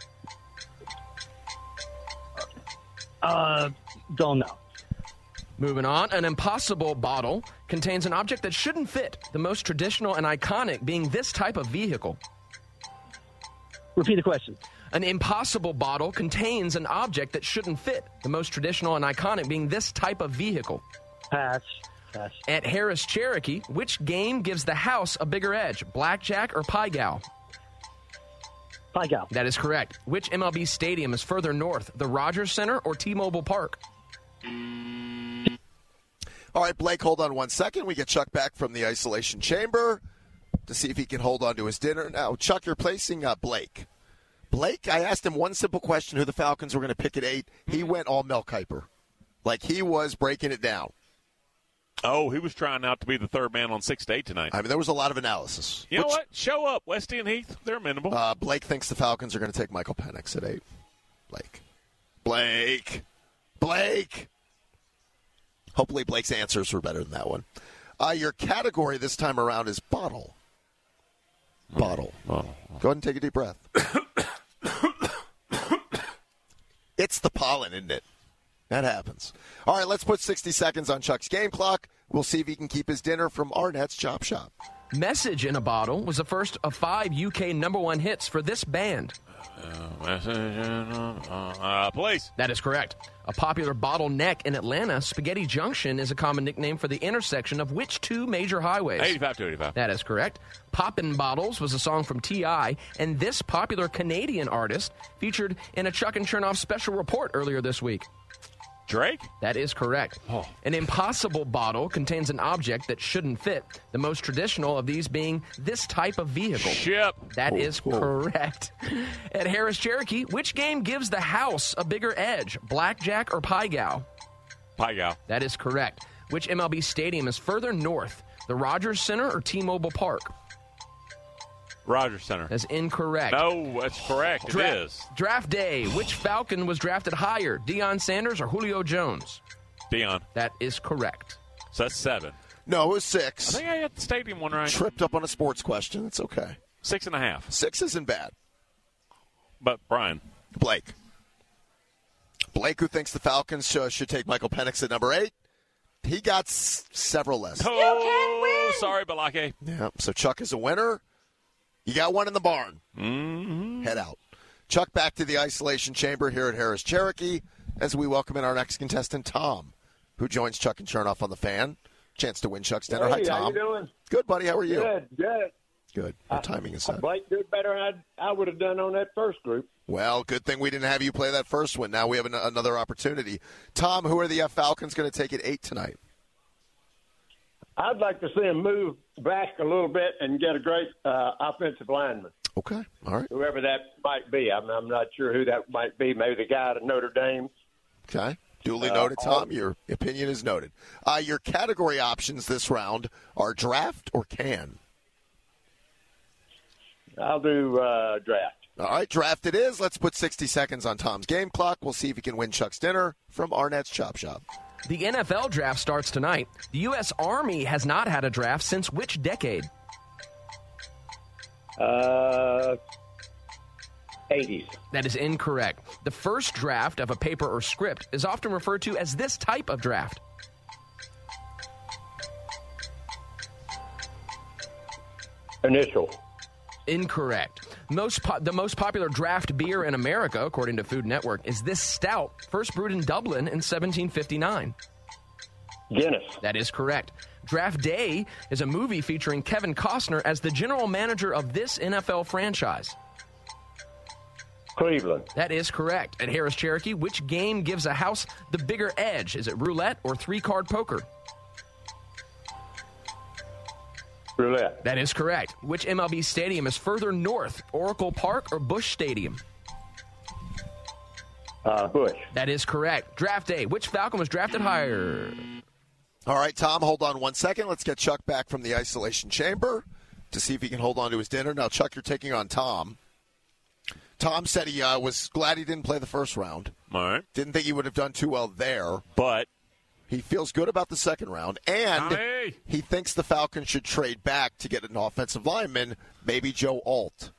Don't know. Moving on, an impossible bottle contains an object that shouldn't fit, the most traditional and iconic being this type of vehicle. Repeat the question. An impossible bottle contains an object that shouldn't fit, the most traditional and iconic being this type of vehicle. Pass. At Harris Cherokee, which game gives the house a bigger edge, blackjack or pie gow? Pie gow. That is correct. Which MLB stadium is further north, the Rogers Center or T-Mobile Park? All right, Blake, hold on 1 second. We get Chuck back from the isolation chamber to see if he can hold on to his dinner. Now, Chuck, you're placing Blake. Blake, I asked him one simple question, who the Falcons were going to pick at 8. He went all Mel Kiper. Like he was breaking it down. Oh, he was trying out to be the third man on 6 to 8 tonight. I mean, there was a lot of analysis. You know what? Show up. Westy and Heath, they're amenable. Blake thinks the Falcons are going to take Michael Penix at 8. Blake. Hopefully Blake's answers were better than that one. Your category this time around is bottle. Bottle. Go ahead and take a deep breath. It's the pollen, isn't it? That happens. All right, let's put 60 seconds on Chuck's game clock. We'll see if he can keep his dinner from Arnett's Chop Shop. Message in a Bottle was the first of 5 UK #1 hits for this band. Police. That is correct. A popular bottleneck in Atlanta, Spaghetti Junction is a common nickname for the intersection of which 2 major highways? 85 to 85. That is correct. Poppin' Bottles was a song from T.I., and this popular Canadian artist featured in a Chuck and Chernoff special report earlier this week. Drake? That is correct. An impossible bottle contains an object that shouldn't fit, the most traditional of these being this type of vehicle. Ship. That is correct. At Harris Cherokee, which game gives the house a bigger edge, blackjack or pie gow? Pie gow. That is correct. Which MLB stadium is further north, the Rogers Center or T-Mobile Park? Rogers Center. That's incorrect. No, that's correct. It is. Draft day. Which Falcon was drafted higher, Deion Sanders or Julio Jones? Deion. That is correct. So that's 7. No, it was 6. I think I got the stadium one right. Tripped up on a sports question. It's okay. 6.5. 6 isn't bad. But, Brian. Blake, who thinks the Falcons should take Michael Penix at number 8, He got several less. Oh, You can't win. Sorry, Balake. Yeah, so Chuck is a winner. You got one in the barn. Mm-hmm. Head out. Chuck, back to the isolation chamber here at Harris Cherokee as we welcome in our next contestant, Tom, who joins Chuck and Chernoff on the Fan. Chance to win Chuck's dinner. Hi, Tom. How you doing? Good, buddy. How are you? Good. Good. Your timing is set. Blake did better than I would have done on that first group. Well, good thing we didn't have you play that first one. Now we have another opportunity. Tom, who are the Falcons going to take at 8 tonight? I'd like to see him move back a little bit and get a great offensive lineman. Okay. All right. Whoever that might be. I'm not sure who that might be. Maybe the guy at Notre Dame. Okay. Duly noted, Tom. Your opinion is noted. Your category options this round are draft or can. I'll do draft. All right, draft it is. Let's put 60 seconds on Tom's game clock. We'll see if he can win Chuck's dinner from Arnett's Chop Shop. The NFL draft starts tonight. The U.S. Army has not had a draft since which decade? 80s. That is incorrect. The first draft of a paper or script is often referred to as this type of draft. Initial. Incorrect. The most popular draft beer in America, according to Food Network, is this stout, first brewed in Dublin in 1759. Guinness. That is correct. Draft Day is a movie featuring Kevin Costner as the general manager of this NFL franchise. Cleveland. That is correct. At Harris Cherokee, which game gives a house the bigger edge? Is it roulette or three-card poker? Roulette. That is correct. Which MLB stadium is further north, Oracle Park or Busch Stadium? Busch. That is correct. Draft Day, which Falcon was drafted higher? All right, Tom, hold on 1 second. Let's get Chuck back from the isolation chamber to see if he can hold on to his dinner. Now, Chuck, you're taking on Tom. Tom said he was glad he didn't play the first round. All right. Didn't think he would have done too well there. But he feels good about the second round, and he thinks the Falcons should trade back to get an offensive lineman, maybe Joe Alt.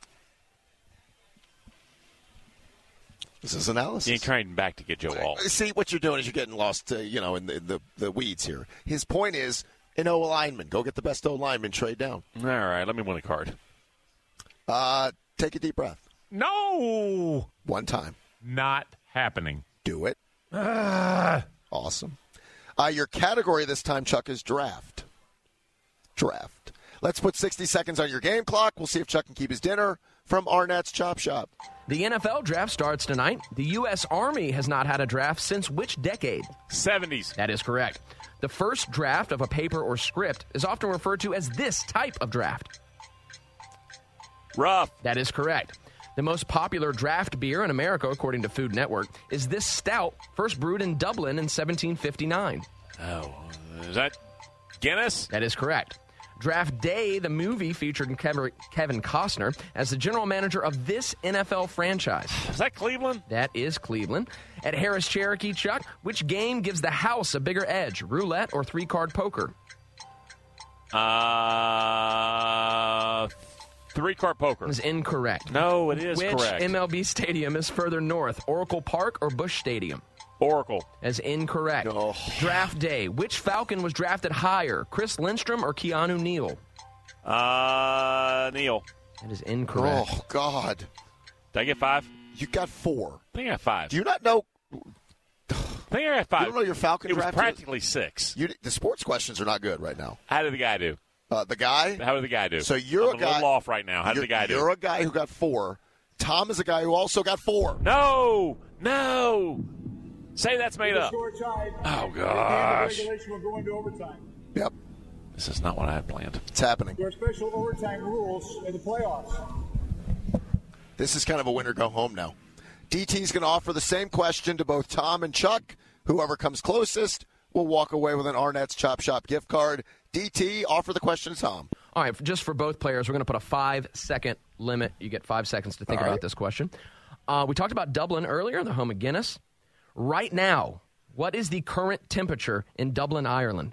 This is analysis. You ain't trading back to get Joe Alt. See, what you're doing is you're getting lost, in the weeds here. His point is an O-lineman. Go get the best O-lineman, trade down. All right, let me win a card. Take a deep breath. No! One time. Not happening. Do it. Awesome. Your category this time, Chuck, is draft. Draft. Let's put 60 seconds on your game clock. We'll see if Chuck can keep his dinner from Arnett's Chop Shop. The NFL draft starts tonight. The U.S. Army has not had a draft since which decade? 70s. That is correct. The first draft of a paper or script is often referred to as this type of draft. Rough. That is correct. The most popular draft beer in America, according to Food Network, is this stout, first brewed in Dublin in 1759. Oh, is that Guinness? That is correct. Draft Day, the movie, featured Kevin Costner as the general manager of this NFL franchise. Is that Cleveland? That is Cleveland. At Harris Cherokee, Chuck, which game gives the house a bigger edge, roulette or three-card poker? Three-card poker. That is incorrect. No, it is correct. Which MLB stadium is further north, Oracle Park or Busch Stadium? Oracle. As incorrect. Oh. Draft Day. Which Falcon was drafted higher, Chris Lindstrom or Keanu Neal? Neal. That is incorrect. Oh, God. Did I get 5? You got 4. I think I got 5. Do you not know? I think I got 5. You don't know your Falcon draft? It was practically 6. The sports questions are not good right now. How did the guy do? The guy? How did the guy do? So you're I'm a little off right now. How did the guy do? You're a guy who got 4. Tom is a guy who also got 4. No. Say that's made up. Oh, gosh. Will go into overtime. Yep. This is not what I had planned. It's happening. There are special overtime rules in the playoffs. This is kind of a winner go home now. DT's going to offer the same question to both Tom and Chuck. Whoever comes closest will walk away with an Arnett's Chop Shop gift card. DT, offer the question to Tom. All right, just for both players, we're going to put a 5-second limit. You get 5 seconds to think about this question. We talked about Dublin earlier, the home of Guinness. Right now, what is the current temperature in Dublin, Ireland?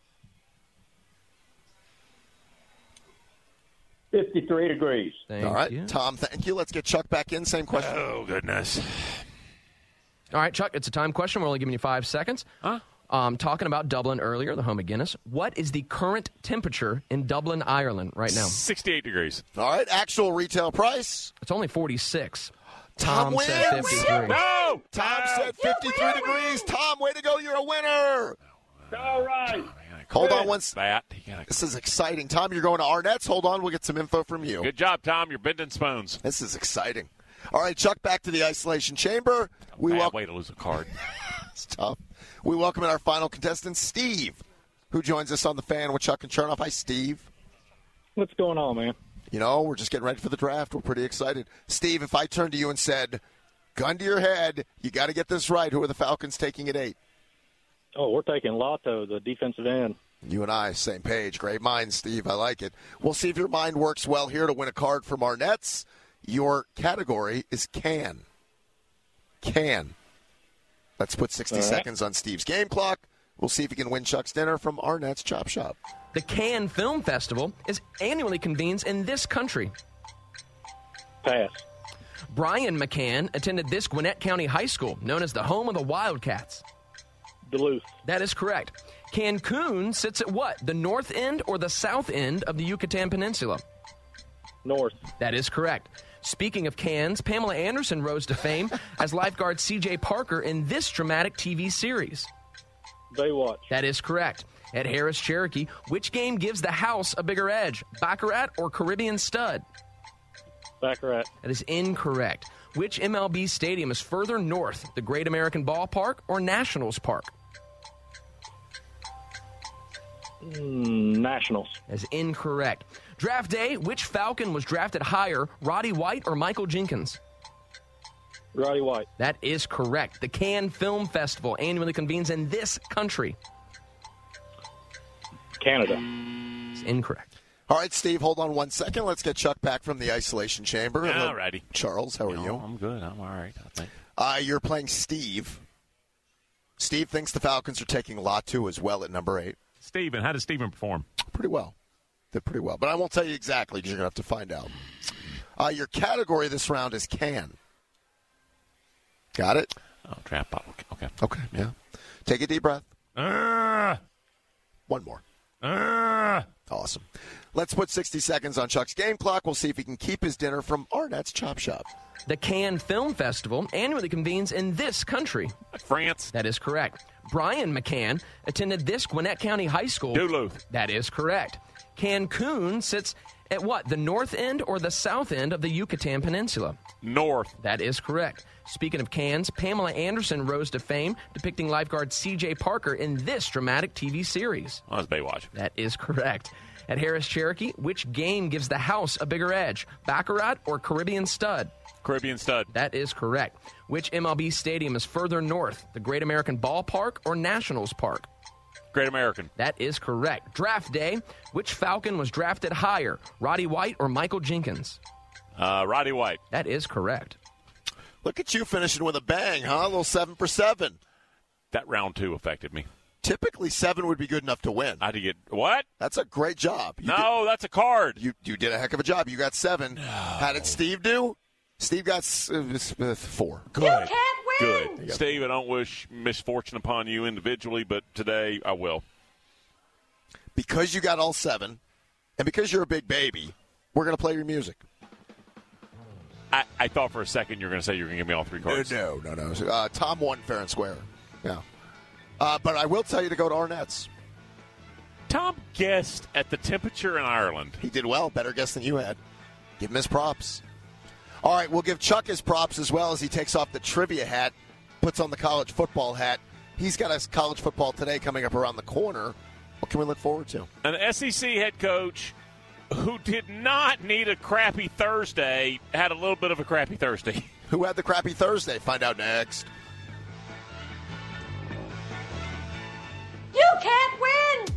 53 degrees. All right, Tom, thank you. Let's get Chuck back in. Same question. Oh, goodness. All right, Chuck, it's a time question. We're only giving you 5 seconds. Huh? Talking about Dublin earlier, the home of Guinness. What is the current temperature in Dublin, Ireland right now? 68 degrees. All right, actual retail price. It's only 46. Tom wins. Said 53. No! Tom said 53 degrees. Tom, way to go. You're a winner. All right. Hold on one That. This is exciting. Tom, you're going to Arnett's. Hold on. We'll get some info from you. Good job, Tom. You're bending spoons. This is exciting. All right, Chuck, back to the isolation chamber. Bad way to lose a card. It's tough. We welcome in our final contestant, Steve, who joins us on the Fan with Chuck and Chernoff. Hi, Steve. What's going on, man? You know, we're just getting ready for the draft. We're pretty excited. Steve, if I turned to you and said, gun to your head, you got to get this right. Who are the Falcons taking at 8? Oh, we're taking Lotto, the defensive end. You and I, same page. Great minds, Steve. I like it. We'll see if your mind works well here to win a card from Arnett's. Your category is can. Can. Let's put 60 seconds on Steve's game clock. We'll see if he can win Chuck's dinner from Arnett's Chop Shop. The Cannes Film Festival is annually convenes in this country. Pass. Brian McCann attended this Gwinnett County High School, known as the home of the Wildcats. Duluth. That is correct. Cancun sits at what? The north end or the south end of the Yucatan Peninsula? North. That is correct. Speaking of cans, Pamela Anderson rose to fame as lifeguard C.J. Parker in this dramatic TV series. Baywatch. That is correct. At Harris Cherokee, which game gives the house a bigger edge? Baccarat or Caribbean Stud? Baccarat. That is incorrect. Which MLB stadium is further north, the Great American Ballpark or Nationals Park? Nationals. That is incorrect. Draft day, which Falcon was drafted higher, Roddy White or Michael Jenkins? Roddy White. That is correct. The Cannes Film Festival annually convenes in this country. Canada. It's incorrect. All right, Steve, hold on 1 second. Let's get Chuck back from the isolation chamber. All righty. Charles, how are you? I'm good. I'm all right, I think. You're playing Steve. Steve thinks the Falcons are taking Latu as well at number 8. Steven, how does Steven perform? Pretty well. Did pretty well. But I won't tell you exactly because you're going to have to find out. Your category this round is can. Got it? Oh, draft bottle. Okay. Okay, yeah. Take a deep breath. One more. Awesome. Let's put 60 seconds on Chuck's game clock. We'll see if he can keep his dinner from Arnett's Chop Shop. The Cannes Film Festival annually convenes in this country. France. That is correct. Brian McCann attended this Gwinnett County High School. Duluth. That is correct. Cancun sits at what? The north end or the south end of the Yucatan Peninsula? North. That is correct. Speaking of cans, Pamela Anderson rose to fame depicting lifeguard C.J. Parker in this dramatic TV series. Oh, that's Baywatch. That is correct. At Harris Cherokee, which game gives the house a bigger edge? Baccarat or Caribbean Stud? Caribbean Stud. That is correct. Which MLB stadium is further north, the Great American Ballpark or Nationals Park? Great American. That is correct. Draft day, which Falcon was drafted higher, Roddy White or Michael Jenkins? Roddy White. That is correct. Look at you finishing with a bang, huh? A little 7 for 7. That round 2 affected me. Typically, 7 would be good enough to win. I had to get what? That's a great job. That's a card. You did a heck of a job. You got 7. No. How did Steve do? Steve got 4. Good. You can't win. Good. Steve, I don't wish misfortune upon you individually, but today I will. Because you got all 7, and because you're a big baby, we're going to play your music. I thought for a second you were going to say you were going to give me all 3 cards. No. Tom won fair and square. Yeah. But I will tell you to go to Arnett's. Tom guessed at the temperature in Ireland. He did well. Better guess than you had. Give him his props. All right, we'll give Chuck his props as well as he takes off the trivia hat, puts on the college football hat. He's got a college football today coming up around the corner. What can we look forward to? An SEC head coach who did not need a crappy Thursday had a little bit of a crappy Thursday. Who had the crappy Thursday? Find out next. You can't win.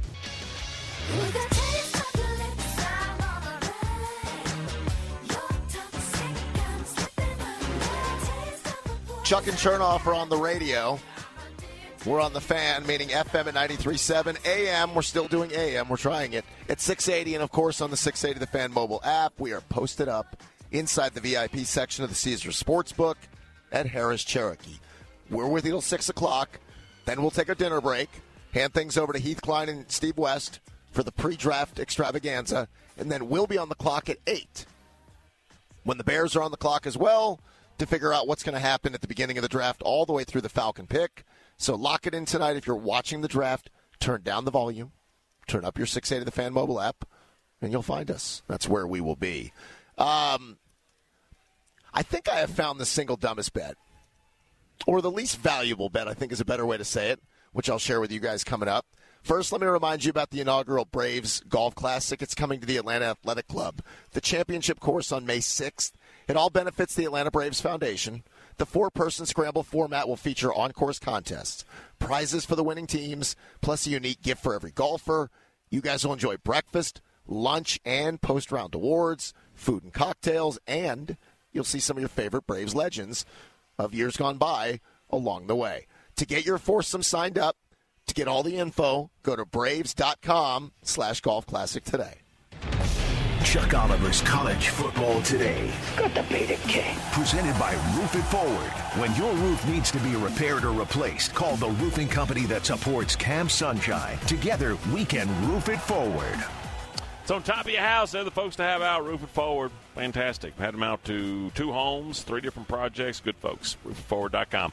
Chuck and Chernoff are on the radio. We're on the Fan, meaning FM at 93.7. AM, we're still doing AM. We're trying it at 680, and, of course, on the 680 The Fan mobile app. We are posted up inside the VIP section of the Caesars Sportsbook at Harris Cherokee. We're with you till 6 o'clock. Then we'll take a dinner break, hand things over to Heath Klein and Steve West for the pre-draft extravaganza, and then we'll be on the clock at 8 when the Bears are on the clock as well to figure out what's going to happen at the beginning of the draft all the way through the Falcon pick. So lock it in tonight. If you're watching the draft, turn down the volume, turn up your 680 The Fan mobile app, and you'll find us. That's where we will be. I think I have found the single dumbest bet, or the least valuable bet, I think is a better way to say it, which I'll share with you guys coming up. First, let me remind you about the inaugural Braves Golf Classic. It's coming to the Atlanta Athletic Club, the championship course on May 6th. It all benefits the Atlanta Braves Foundation. The 4-person scramble format will feature on-course contests, prizes for the winning teams, plus a unique gift for every golfer. You guys will enjoy breakfast, lunch, and post-round awards, food and cocktails, and you'll see some of your favorite Braves legends of years gone by along the way. To get your foursome signed up, to get all the info, go to Braves.com/Golf Classic today. Chuck Oliver's College Football Today. Got to be the king. Presented by Roof It Forward. When your roof needs to be repaired or replaced, call the roofing company that supports Camp Sunshine. Together, we can roof it forward. It's on top of your house. They're the folks to have out. Roof It Forward. Fantastic. Had them out to 2 homes, 3 different projects. Good folks. RoofItForward.com.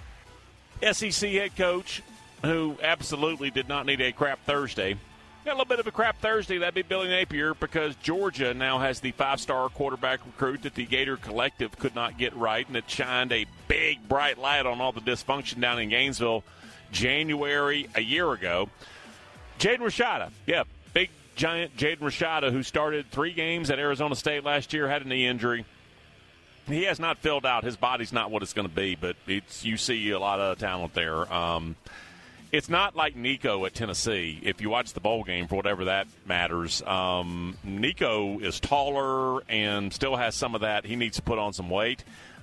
SEC head coach who absolutely did not need a crap Thursday. Got a little bit of a crap Thursday. That'd be Billy Napier, because Georgia now has the 5-star quarterback recruit that the Gator Collective could not get right, and it shined a big, bright light on all the dysfunction down in Gainesville January a year ago. Jaden Rashada. Yeah, big, giant Jaden Rashada, who started 3 games at Arizona State last year, had a knee injury. He has not filled out. His body's not what it's going to be, but you see a lot of talent there. It's not like Nico at Tennessee. If you watch the bowl game, for whatever that matters, Nico is taller and still has some of that. He needs to put on some weight.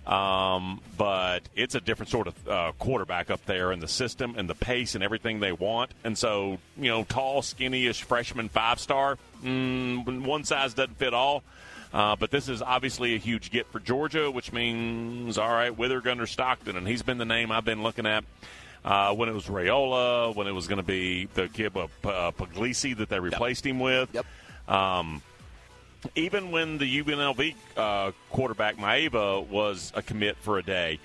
But it's a different sort of quarterback up there in the system and the pace and everything they want. And so, tall, skinny-ish freshman 5-star, one size doesn't fit all. But this is obviously a huge get for Georgia, which means, all right, Wither Gunner Stockton. And he's been the name I've been looking at when it was Raiola, when it was going to be the kid Puglisi that they replaced him with. Yep. Even when the UNLV quarterback, Maeva, was a commit for a day,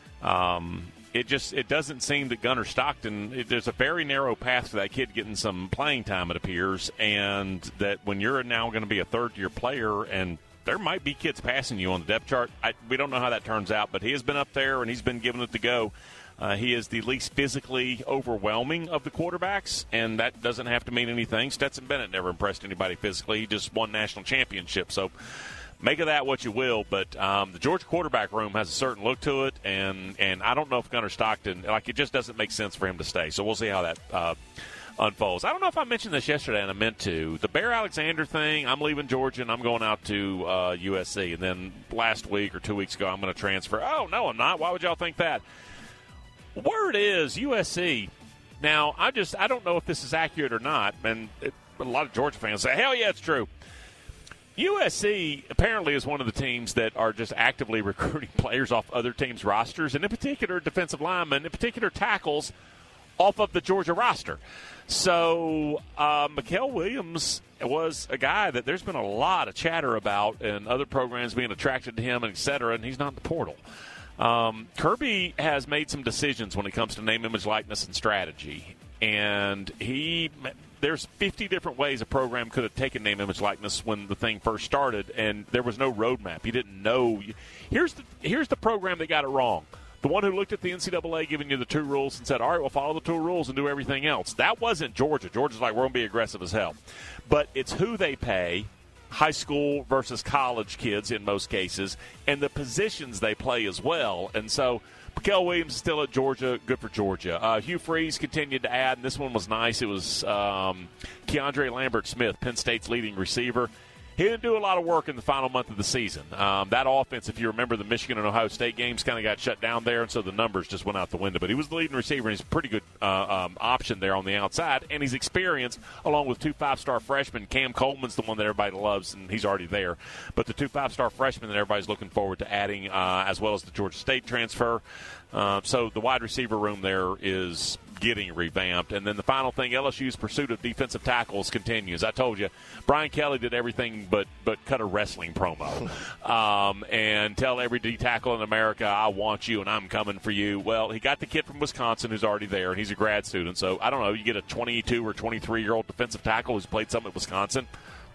it doesn't seem that Gunner Stockton, there's a very narrow path to that kid getting some playing time, it appears, and that when you're now going to be a third-year player, and there might be kids passing you on the depth chart, we don't know how that turns out, but he has been up there and he's been giving it the go. He is the least physically overwhelming of the quarterbacks, and that doesn't have to mean anything. Stetson Bennett never impressed anybody physically. He just won national championship. So make of that what you will, but the Georgia quarterback room has a certain look to it, and I don't know if Gunner Stockton, it just doesn't make sense for him to stay. So we'll see how that unfolds. I don't know if I mentioned this yesterday, and I meant to. The Bear Alexander thing, I'm leaving Georgia, and I'm going out to USC. And then last week or 2 weeks ago, I'm going to transfer. Oh, no, I'm not. Why would y'all think that? Word is USC. Now, I don't know if this is accurate or not, and a lot of Georgia fans say, hell yeah, it's true. USC apparently is one of the teams that are just actively recruiting players off other teams' rosters, and in particular defensive linemen, in particular tackles, off of the Georgia roster. So Mikael Williams was a guy that there's been a lot of chatter about and other programs being attracted to him, and et cetera, and he's not in the portal. Kirby has made some decisions when it comes to name, image, likeness, and strategy. And there's 50 different ways a program could have taken name, image, likeness when the thing first started, and there was no roadmap. He didn't know. Here's the program that got it wrong. The one who looked at the NCAA giving you the 2 rules and said, all right, we'll follow the 2 rules and do everything else. That wasn't Georgia. Georgia's like, we're going to be aggressive as hell. But it's who they pay, high school versus college kids in most cases, and the positions they play as well. And so Mikael Williams is still at Georgia. Good for Georgia. Hugh Freeze continued to add, and this one was nice. It was Keandre Lambert-Smith, Penn State's leading receiver. He didn't do a lot of work in the final month of the season. That offense, if you remember, the Michigan and Ohio State games kind of got shut down there, and so the numbers just went out the window. But he was the leading receiver, and he's a pretty good option there on the outside. And he's experienced, along with 2 5-star freshmen. Cam Coleman's the one that everybody loves, and he's already there. But the 2 5-star freshmen that everybody's looking forward to adding, as well as the Georgia State transfer. So the wide receiver room there is getting revamped. And then the final thing, LSU's pursuit of defensive tackles continues. I told you, Brian Kelly did everything but cut a wrestling promo and tell every D tackle in America, I want you and I'm coming for you. Well, he got the kid from Wisconsin who's already there, and he's a grad student. So, I don't know, you get a 22 or 23-year-old defensive tackle who's played something at Wisconsin.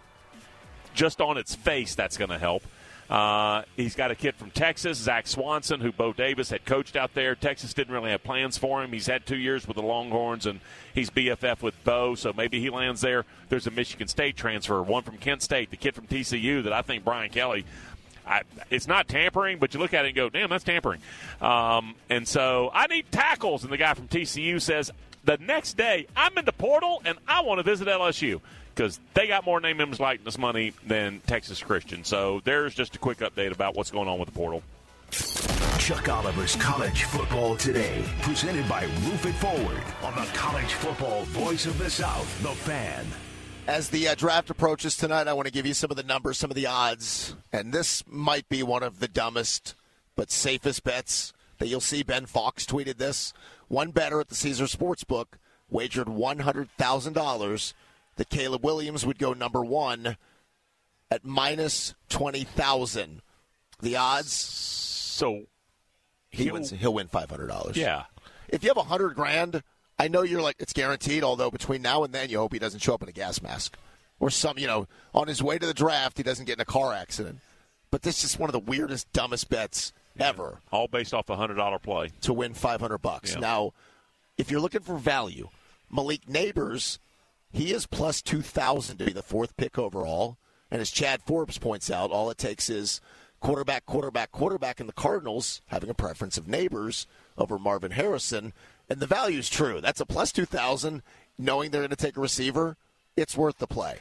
Just on its face, that's going to help. He's got a kid from Texas, Zach Swanson, who Bo Davis had coached out there. Texas didn't really have plans for him. He's had 2 years with the Longhorns, and he's BFF with Bo, so maybe he lands there. There's a Michigan State transfer, one from Kent State, the kid from TCU that I think Brian Kelly, it's not tampering, but you look at it and go, damn, that's tampering. And so I need tackles, and the guy from TCU says, the next day, I'm in the portal, and I want to visit LSU. Because they got more name, image, likeness money than Texas Christian. So there's just a quick update about what's going on with the portal. Chuck Oliver's College Football Today, presented by Roof It Forward on the College Football Voice of the South, The Fan. As the draft approaches tonight, I want to give you some of the numbers, some of the odds. And this might be one of the dumbest but safest bets that you'll see. Ben Fox tweeted this. One bettor at the Caesar Sportsbook wagered $100,000 that Caleb Williams would go number one at minus 20,000. The odds? So he'll win $500. Yeah. If you have $100,000, I know you're like, it's guaranteed, although between now and then you hope he doesn't show up in a gas mask. Or on his way to the draft, he doesn't get in a car accident. But this is one of the weirdest, dumbest bets ever. All based off a $100 play. To win $500. Yeah. Now, if you're looking for value, Malik Neighbors, he is plus 2,000 to be the fourth pick overall. And as Chad Forbes points out, all it takes is quarterback in the Cardinals having a preference of Neighbors over Marvin Harrison. And the value is true. That's a plus 2,000, knowing they're going to take a receiver. It's worth the play.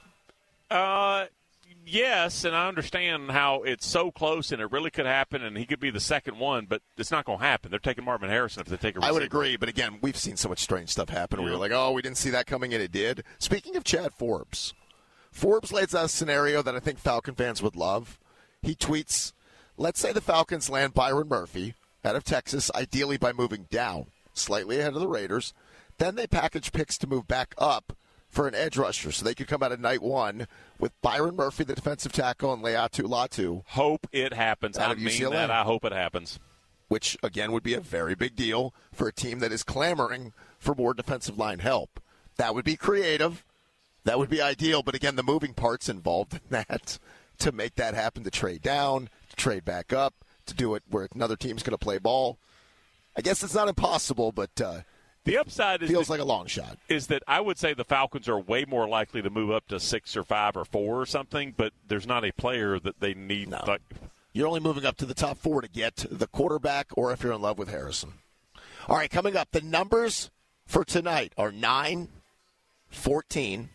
Yes, and I understand how it's so close and it really could happen and he could be the second one, but it's not going to happen. They're taking Marvin Harrison if they take a receiver. I would agree, but again, we've seen so much strange stuff happen where you're like, oh, we didn't see that coming, and it did. Speaking of Chad Forbes, Forbes lays out a scenario that I think Falcon fans would love. He tweets, let's say the Falcons land Byron Murphy out of Texas, ideally by moving down, slightly ahead of the Raiders. Then they package picks to move back up for an edge rusher, so they could come out of night one with Byron Murphy, the defensive tackle, and Leatu Latu. Hope it happens. I mean UCLA. That. I hope it happens. Which, again, would be a very big deal for a team that is clamoring for more defensive line help. That would be creative. That would be ideal. But, again, the moving parts involved in that to make that happen, to trade down, to trade back up, to do it where another team's going to play ball. I guess it's not impossible, but the upside feels like a long shot. Is that I would say the Falcons are way more likely to move up to 6 or 5 or 4 or something, but there's not a player that they need. No. You're only moving up to the top 4 to get the quarterback or if you're in love with Harrison. All right, coming up, the numbers for tonight are 9, 14,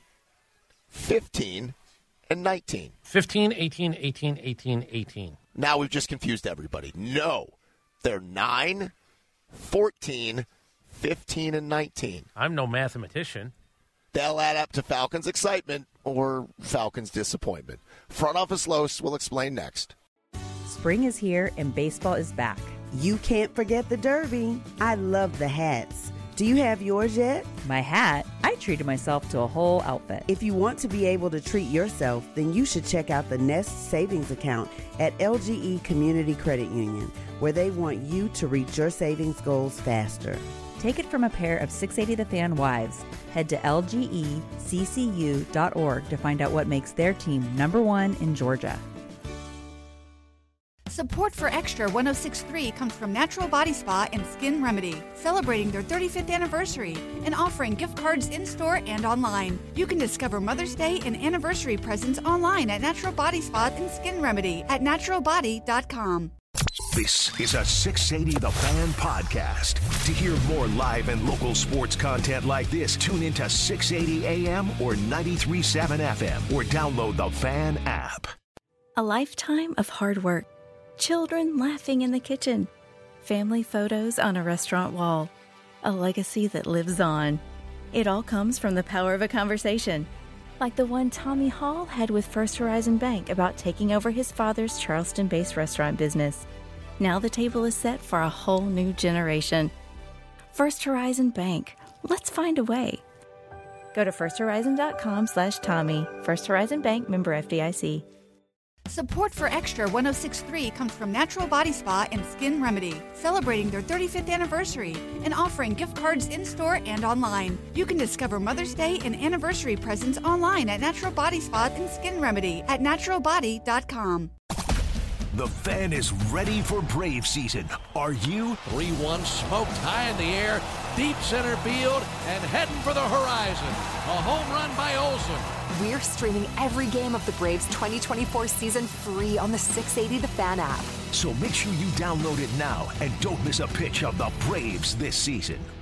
15, and 19. 15, 18, 18, 18, 18. Now we've just confused everybody. No, they're 9, 14, 15, and 19. I'm no mathematician. They'll add up to Falcons' excitement or Falcons' disappointment. Front Office Los will explain next. Spring is here and baseball is back. You can't forget the Derby. I love the hats. Do you have yours yet? My hat? I treated myself to a whole outfit. If you want to be able to treat yourself, then you should check out the Nest Savings Account at LGE Community Credit Union, where they want you to reach your savings goals faster. Take it from a pair of 680 The Fan wives. Head to lgeccu.org to find out what makes their team #1 in Georgia. Support for Extra 106.3 comes from Natural Body Spa and Skin Remedy, celebrating their 35th anniversary and offering gift cards in-store and online. You can discover Mother's Day and anniversary presents online at Natural Body Spa and Skin Remedy at naturalbody.com. This is a 680 The Fan podcast. To hear more live and local sports content like this, tune into 680 AM or 93.7 FM or download the Fan app. A lifetime of hard work. Children laughing in the kitchen. Family photos on a restaurant wall. A legacy that lives on. It all comes from the power of a conversation. Like the one Tommy Hall had with First Horizon Bank about taking over his father's Charleston-based restaurant business. Now the table is set for a whole new generation. First Horizon Bank. Let's find a way. Go to firsthorizon.com/Tommy. First Horizon Bank, member FDIC. Support for Extra 106.3 comes from Natural Body Spa and Skin Remedy, celebrating their 35th anniversary and offering gift cards in-store and online. You can discover Mother's Day and anniversary presents online at Natural Body Spa and Skin Remedy at naturalbody.com. The Fan is ready for Brave season. Are you? 3-1 smoked high in the air, deep center field, and heading for the horizon. A home run by Olsen. We're streaming every game of the Braves 2024 season free on the 680 The Fan app. So make sure you download it now and don't miss a pitch of the Braves this season.